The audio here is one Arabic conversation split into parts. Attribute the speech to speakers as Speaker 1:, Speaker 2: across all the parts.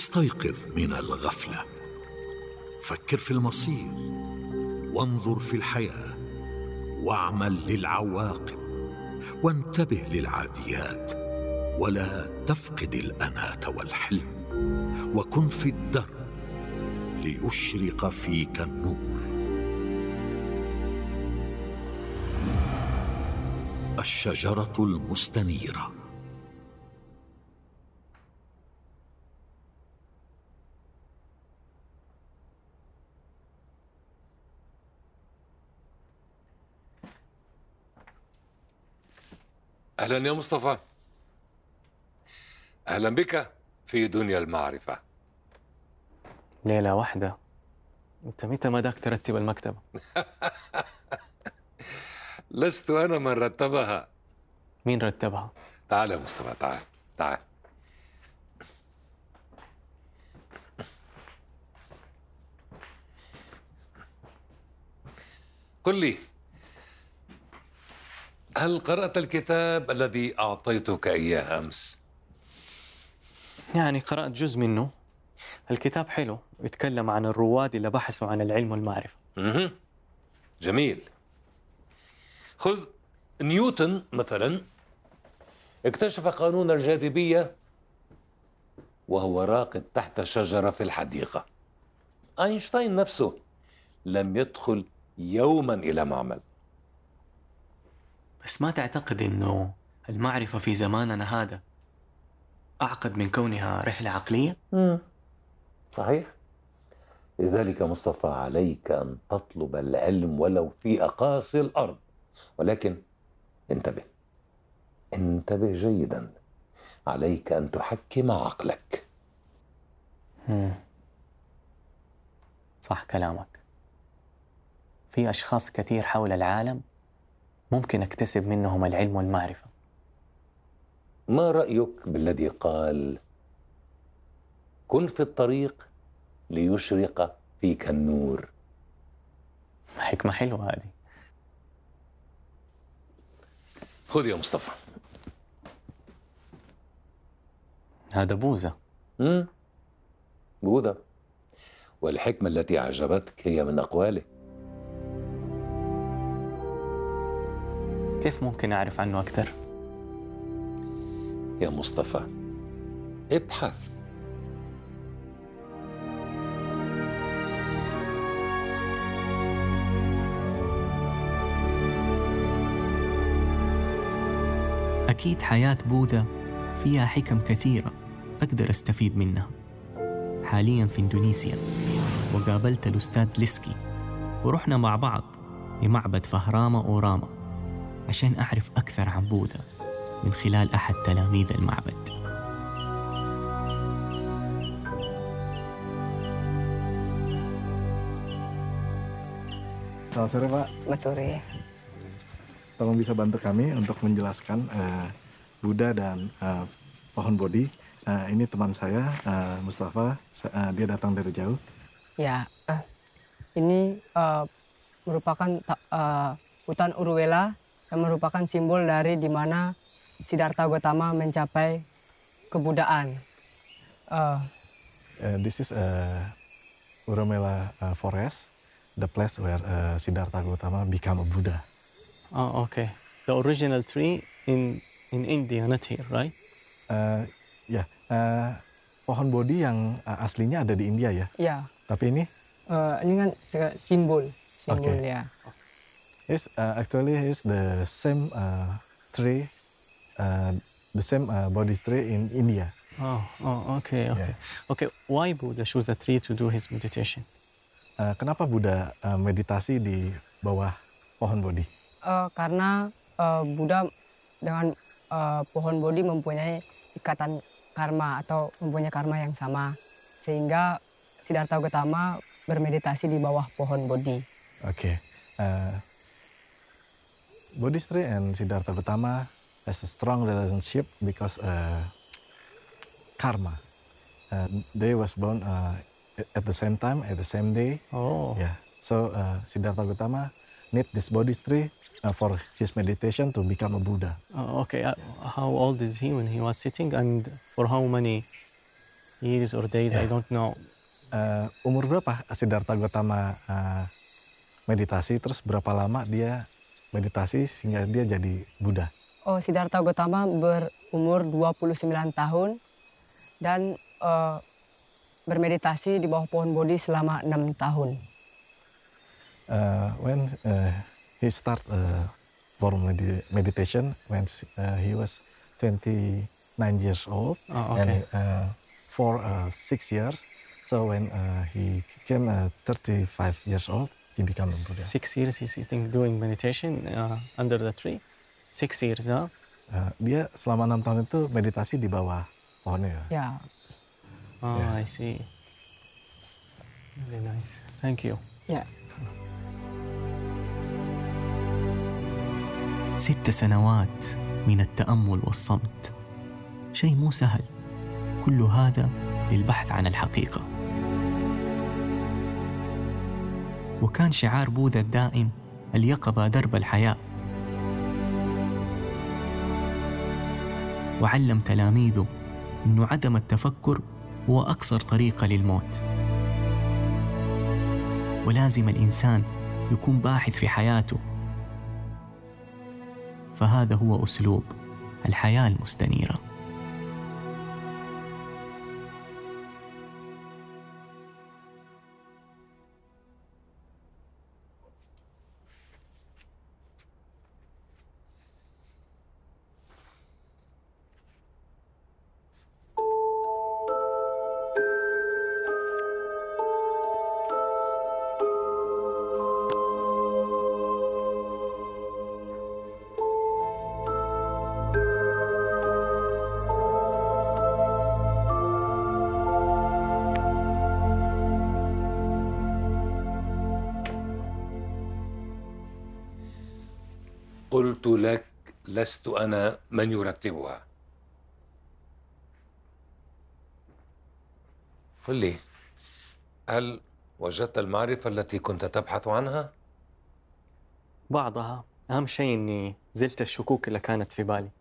Speaker 1: استيقظ من الغفلة، فكر في المصير، وانظر في الحياة، واعمل للعواقب، وانتبه للعاديات، ولا تفقد الأناة والحلم، وكن في الدرب ليشرق فيك النور. الشجرة المستنيرة.
Speaker 2: أهلا يا مصطفى، أهلا بك في دنيا المعرفة.
Speaker 3: ليلة واحدة؟ أنت متى ما داك ترتب المكتبة؟
Speaker 2: لست أنا من رتبها.
Speaker 3: مين رتبها؟
Speaker 2: تعال يا مصطفى، تعال تعال. قل لي، هل قرأت الكتاب الذي أعطيتك إياه أمس؟
Speaker 3: يعني قرأت جزء منه. الكتاب حلو، يتكلم عن الرواد اللي بحثوا عن العلم والمعرفة.
Speaker 2: جميل. خذ نيوتن مثلا، اكتشف قانون الجاذبية وهو راقد تحت شجرة في الحديقة. أينشتاين نفسه لم يدخل يوما إلى معمل.
Speaker 3: بس ما تعتقد إنه المعرفة في زماننا هذا أعقد من كونها رحلة عقلية؟
Speaker 2: صحيح. لذلك مصطفى، عليك أن تطلب العلم ولو في أقاصي الأرض، ولكن انتبه، انتبه جيدا. عليك أن تحكم عقلك.
Speaker 3: صح كلامك. في أشخاص كثير حول العالم ممكن أكتسب منهم العلم والمعرفة.
Speaker 2: ما رأيك بالذي قال: كن في الطريق ليشرق فيك النور؟
Speaker 3: حكمة حلوة هذه.
Speaker 2: خذ يا مصطفى.
Speaker 3: هذا بوذا.
Speaker 2: بوذا، والحكمة التي أعجبتك هي من أقواله.
Speaker 3: كيف ممكن أعرف عنه أكثر؟
Speaker 2: يا مصطفى، ابحث.
Speaker 3: أكيد حياة بوذا فيها حكم كثيرة أقدر أستفيد منها. حالياً في إندونيسيا، وقابلت الأستاذ ليسكي ورحنا مع بعض لمعبد فهراما أوراما عشان أعرف أكثر عن بوذا من خلال أحد تلاميذ المعبد.
Speaker 4: Selamat sore, Pak.
Speaker 5: Selamat sore.
Speaker 4: Tolong bisa bantu kami untuk menjelaskan Buddha dan pohon Bodhi. Ini teman saya, Mustafa. Dia datang dari jauh.
Speaker 5: Ya, ini merupakan hutan Uruvela yang merupakan simbol dari di mana Siddhartha Gautama mencapai kebudaan.
Speaker 4: This is Uruvela forest, the place where Siddhartha Gautama became a Buddha.
Speaker 3: Oh, okay. The original tree in India, not here, right?
Speaker 4: Ya, pohon Bodhi yang aslinya ada di India ya.
Speaker 5: Ya.
Speaker 4: Tapi ini
Speaker 5: kan simbol
Speaker 4: okay.
Speaker 5: Ya.
Speaker 4: It's actually is the same tree, the same Bodhi tree in India.
Speaker 3: Oh, okay.
Speaker 4: Yeah.
Speaker 3: Okay, why Buddha chose a tree to do his meditation?
Speaker 4: Kenapa Buddha meditasi di bawah pohon Bodhi?
Speaker 5: Karena Buddha dengan pohon Bodhi mempunyai ikatan karma atau mempunyai karma yang sama, sehingga Siddhartha Gautama bermeditasi di bawah pohon Bodhi.
Speaker 4: Okay. Bodhi tree and Siddhartha Gautama has a strong relationship because karma. They was born at the same time, at the same day.
Speaker 3: Oh.
Speaker 4: Yeah. So Siddhartha Gautama need this Bodhi tree for his meditation to become a Buddha.
Speaker 3: Okay. How old is he when he was sitting, and for how many years or days, I don't know.
Speaker 4: Umur berapa Siddhartha Gautama meditasi, terus berapa lama dia meditasi sehingga dia jadi Buddha?
Speaker 5: Siddhartha Gautama berumur 29 tahun dan bermeditasi di bawah pohon Bodhi selama 6 tahun.
Speaker 4: When he start formal meditation when he was 29 years old,
Speaker 3: okay.
Speaker 4: and for 6 years. So when he became 35 years old, he became a Buddha.
Speaker 3: 6 years he's doing meditation under the tree. 6 years, huh?
Speaker 4: Dia selama 6 tahun itu meditasi di bawah pohonnya.
Speaker 5: Ya.
Speaker 3: I see. Very nice. Thank you.
Speaker 5: Ya.
Speaker 3: 6 سنوات من التأمل والصمت، شيء مو سهل. كل هذا للبحث عن الحقيقة. وكان شعار بوذا الدائم اليقظة درب الحياة. وعلم تلاميذه أن عدم التفكر هو أقصر طريقة للموت، ولازم الإنسان يكون باحث في حياته. فهذا هو أسلوب الحياة المستنيرة.
Speaker 2: قلت لك لست أنا من يرتبها. قل لي، هل وجدت المعرفة التي كنت تبحث عنها؟
Speaker 3: بعضها. أهم شيء أني زلت الشكوك اللي كانت في بالي.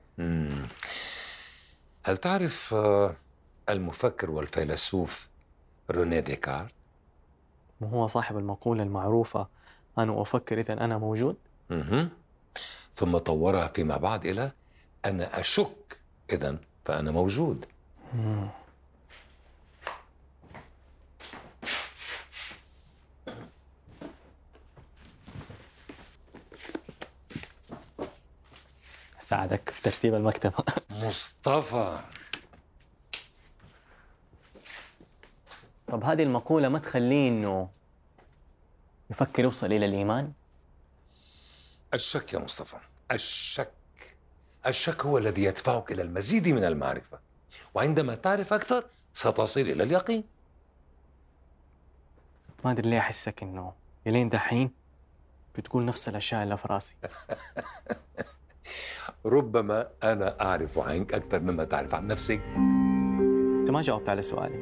Speaker 2: هل تعرف المفكر والفيلسوف روني ديكارت؟
Speaker 3: وهو صاحب المقولة المعروفة أنا أفكر إذا أنا موجود؟
Speaker 2: ثم طورها فيما بعد إلى أنا أشك إذن فأنا موجود.
Speaker 3: أساعدك في ترتيب المكتبة.
Speaker 2: مصطفى،
Speaker 3: طب هذه المقولة ما تخليه إنه يفكر يوصل إلى الإيمان؟
Speaker 2: الشك يا مصطفى، الشك هو الذي يدفعك إلى المزيد من المعرفة، وعندما تعرف أكثر ستصل إلى اليقين.
Speaker 3: ما أدري ليه أحسك إنه يلين دحين بتقول نفس الأشياء اللي في راسي.
Speaker 2: ربما أنا أعرف عنك أكثر مما تعرف عن نفسك.
Speaker 3: أنت ما جاوبت على سؤالي.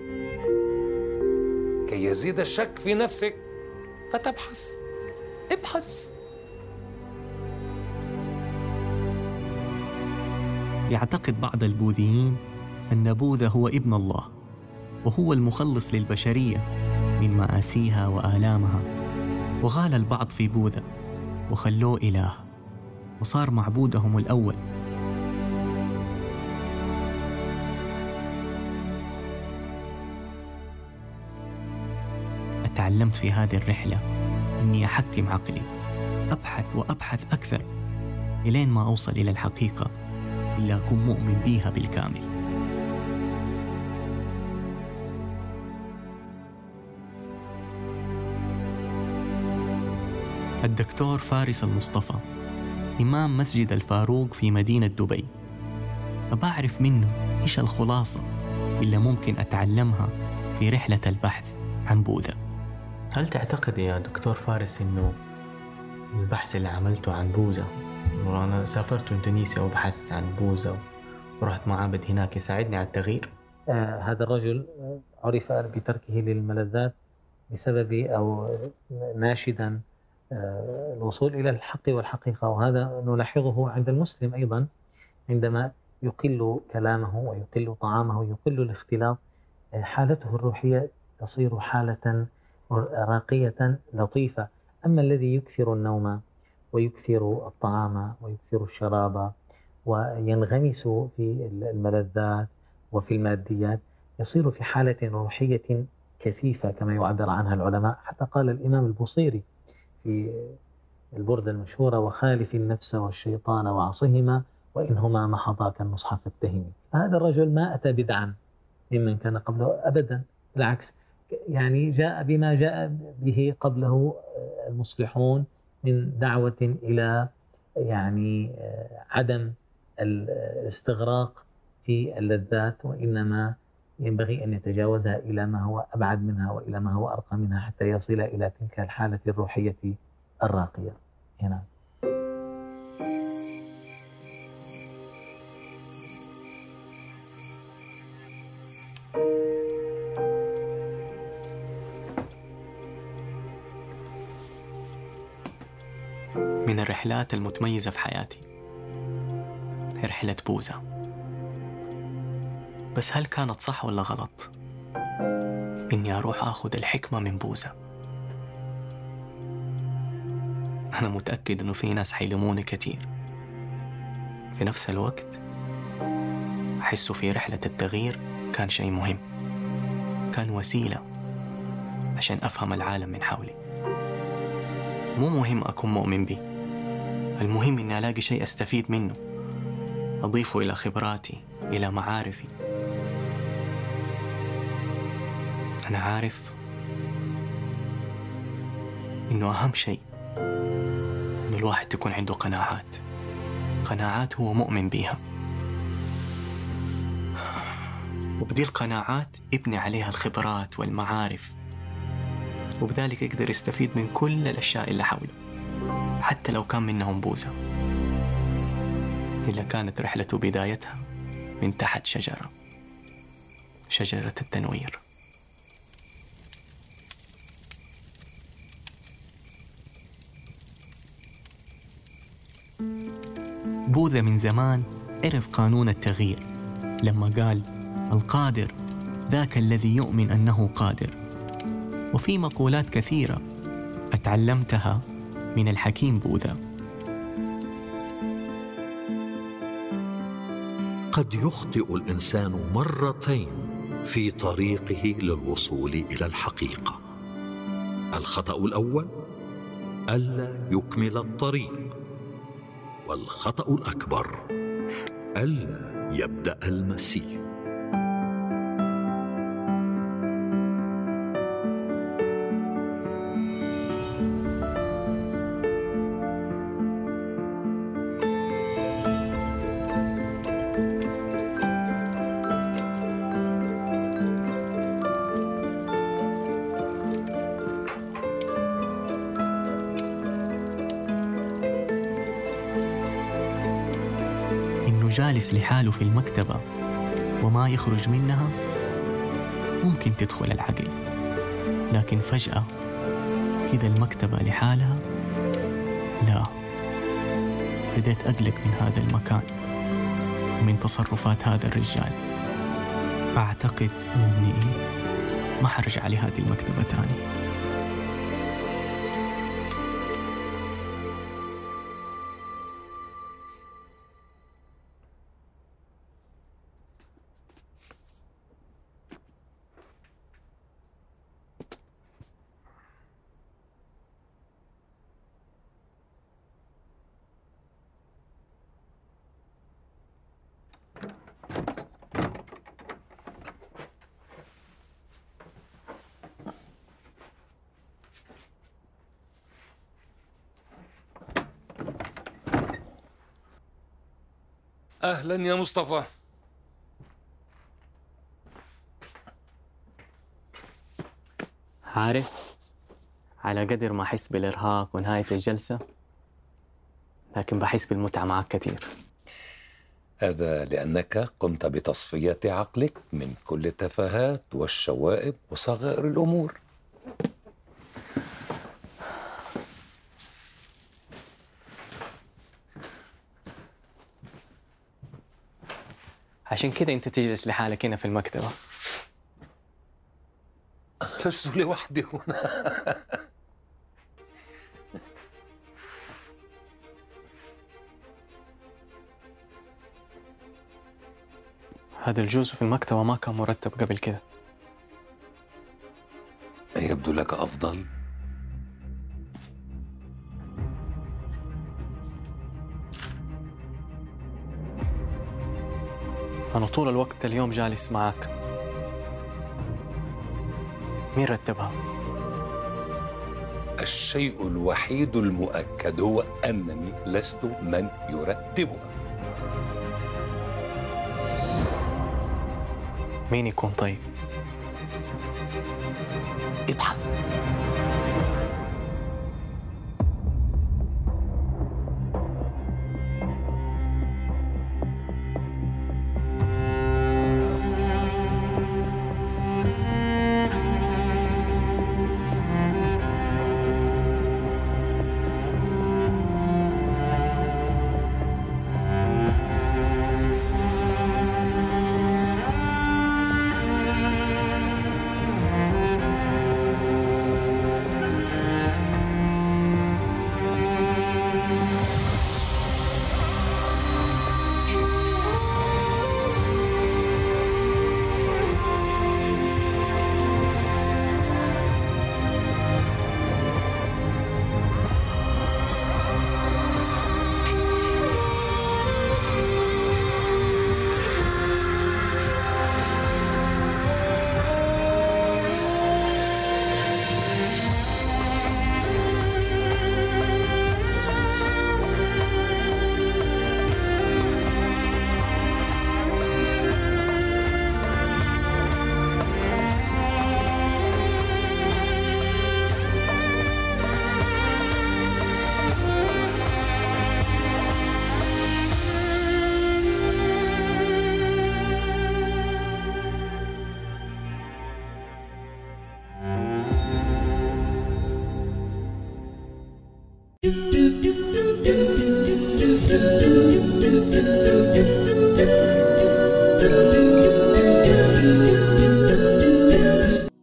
Speaker 2: كي يزيد الشك في نفسك فتبحث. ابحث.
Speaker 3: يعتقد بعض البوذيين أن بوذا هو ابن الله، وهو المخلص للبشرية من مآسيها وآلامها. وغال البعض في بوذا وخلوه إله، وصار معبودهم الأول. تعلمت في هذه الرحلة إني أحكم عقلي، أبحث وأبحث أكثر إلين ما أوصل إلى الحقيقة اللي أكون مؤمن بيها بالكامل. الدكتور فارس المصطفى إمام مسجد الفاروق في مدينة دبي. أبعرف منه إيش الخلاصة اللي ممكن أتعلمها في رحلة البحث عن بوذا. هل تعتقد يا دكتور فارس إنه البحث اللي عملته عن بوذا، وأنا سافرت إندونيسيا وبحثت عن بوذا ورحت معابد هناك، يساعدني على التغيير؟
Speaker 6: هذا الرجل عرف بتركه للملذات بسبب أو ناشدا الوصول إلى الحق والحقيقة، وهذا نلاحظه عند المسلم أيضا عندما يقل كلامه ويقل طعامه ويقل الاختلاط حالته الروحية تصير حالة راقية لطيفة. أما الذي يكثر النوم ويكثر الطعام ويكثر الشراب وينغمس في الملذات وفي الماديات يصير في حالة روحية كثيفة كما يعبر عنها العلماء. حتى قال الإمام البوصيري في البردة المشهورة: وخالف النفس والشيطان وعصهما وإنهما محضاك النصح فاتهم. هذا الرجل ما أتى بدعا ممن كان قبله أبدا، بالعكس، يعني جاء بما جاء به قبله المصلحون من دعوة إلى يعني عدم الاستغراق في اللذات، وإنما ينبغي أن يتجاوزها إلى ما هو أبعد منها وإلى ما هو أرقى منها حتى يصل إلى تلك الحالة الروحية الراقية. هنا
Speaker 3: من الرحلات المتميزة في حياتي رحلة بوذا. بس هل كانت صح ولا غلط إني أروح أخذ الحكمة من بوذا؟ أنا متأكد إنه في ناس حيلوموني كتير. في نفس الوقت أحس في رحلة التغيير كان شيء مهم، كان وسيلة عشان أفهم العالم من حولي. مو مهم أكون مؤمن به، المهم إني ألاقي شيء أستفيد منه أضيفه إلى خبراتي، إلى معارفي. أنا عارف إنه أهم شيء إنه الواحد تكون عنده قناعات هو مؤمن بيها، وبدي القناعات ابني عليها الخبرات والمعارف، وبذلك يقدر يستفيد من كل الأشياء اللي حوله حتى لو كان منهم بوذا، إلا كانت رحلته بدايتها من تحت شجرة التنوير. بوذا من زمان عرف قانون التغيير لما قال: القادر ذاك الذي يؤمن أنه قادر. وفي مقولات كثيرة أتعلمتها من الحكيم بوذا.
Speaker 1: قد يخطئ الإنسان مرتين في طريقه للوصول إلى الحقيقة. الخطأ الأول ألا يكمل الطريق، والخطأ الأكبر ألا يبدأ المسير.
Speaker 3: جالس لحاله في المكتبة وما يخرج منها ممكن تدخل العقل، لكن فجأة كده المكتبة لحالها لا. بديت أقلق من هذا المكان ومن تصرفات هذا الرجال. أعتقد أني ما حرجع لهذه المكتبة تاني.
Speaker 2: أهلا يا مصطفى.
Speaker 3: عارف، على قدر ما أحس بالإرهاق ونهاية الجلسة، لكن بحس بالمتعة معك كثير.
Speaker 2: هذا لأنك قمت بتصفية عقلك من كل التفاهات والشوائب وصغائر الأمور.
Speaker 3: عشان كده أنت تجلس لحالك هنا في المكتبة،
Speaker 2: لست لوحدي هنا.
Speaker 3: هذا الجزء في المكتبة ما كان مرتب قبل كده.
Speaker 2: يبدو لك أفضل؟
Speaker 3: أنا طول الوقت اليوم جالس معاك. مين رتبها؟
Speaker 2: الشيء الوحيد المؤكد هو أنني لست من يرتبها.
Speaker 3: مين يكون طيب؟